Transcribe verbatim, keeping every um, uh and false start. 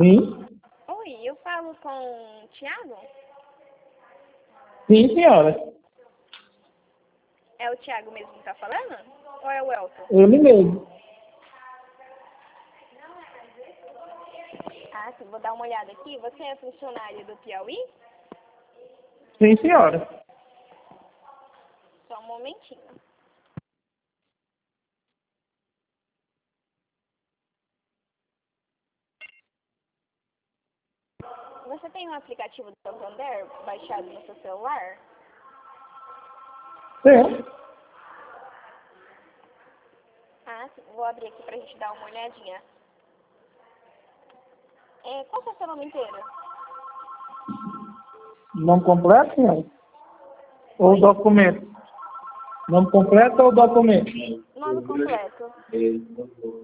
Sim? Oi, eu falo com o Thiago? Sim, senhora. É o Thiago mesmo que tá falando? Ou é o Elton? Ele mesmo. Ah, sim, vou dar uma olhada aqui. Você é funcionário do Piauí? Sim, senhora. Só um momentinho. Você tem um aplicativo do Santander baixado no seu celular? Sim. Ah, sim. Vou abrir aqui pra gente dar uma olhadinha. É, qual que é o seu nome inteiro? Nome completo, senhora? Ou Oi? documento? Nome completo ou documento? Nome completo.